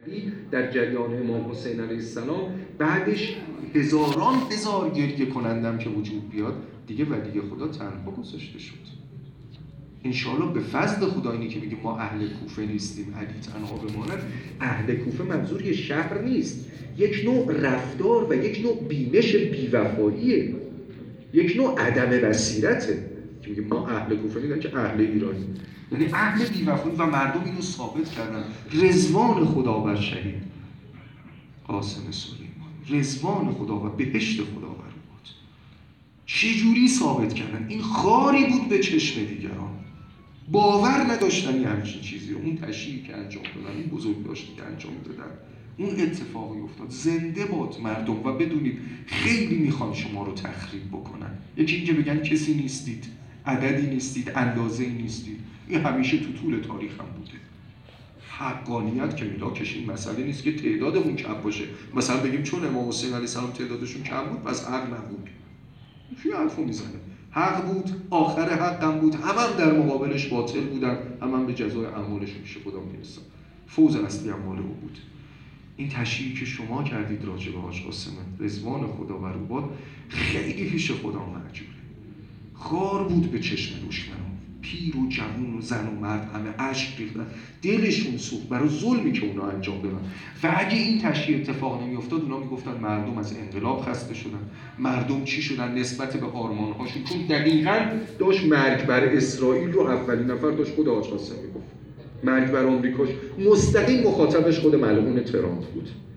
در جریان امام حسین علیه السلام، بعدش هزاران هزار گریه کنندم که وجود بیاد، دیگه ولی خدا تنها گذاشته شد. انشاءالله به فضل خدا اینی که میگه ما اهل کوفه نیستیم، علی تنها بماند، اهل کوفه منظور یه شهر نیست، یک نوع رفتار و یک نوع بینش بیوفاییه، یک نوع عدم بصیرته که میگه ما اهل کوفه نیستیم که اهل ایرانی، یعنی اهل بیوفایی و مردم اینو ثابت کردن. رضوان خدا بر شهید قاسم سلیمان، رضوان خدا و بهشت خدا بر بود. چجوری ثابت کردن؟ این خاری بود به چشم دیگران، باور نداشتن یه همچین چیزی رو. اون تشییعی که انجام دادن، اون بزرگداشتی که انجام دادن، اون اتفاقی افتاد. زنده باد مردم. و بدونید خیلی میخوان شما رو تخریب بکنن. یکی اینکه بگن کسی نیستید، عددی نیستید، اندازه‌ای نیستید. این همیشه تو طول تاریخ هم بوده. حقانیت که میلاکش این مسئله نیست که تعدادمون کم باشه، مثلا بگیم چون امام حسین علیه السلام تعدادشون کم بود پس حق نبود. چی حرفو میزنه؟ حق بود، آخر حقم بود، هم در مقابلش باطل بودن، هم به جزای اعمالشون پیش خدا میرسن. فوز اصلی اعمال او بود. این تشریحی که شما کردید راجع به حاج قاسم، رضوان خدا بر او باد، خیلی پیش خدا محجوره. خار بود به چشم دشمنان، پیر و جوان و زن و مرد همه اشک ریختن، دلشون سوخت برای ظلمی که اونا انجام دادن. و اگه این تشریح اتفاق نمیافتاد، اونا میگفتن مردم از انقلاب خسته شدن، مردم چی شدن نسبت به آرمان‌هاشون، چون دقیقاً داشت مرگ بر اسرائیل رو اولین نفر داشت خود حاج قاسم میگفت. مرگ بر آمریکاش مستقیم مخاطبش خود ملعون ترامپ بود.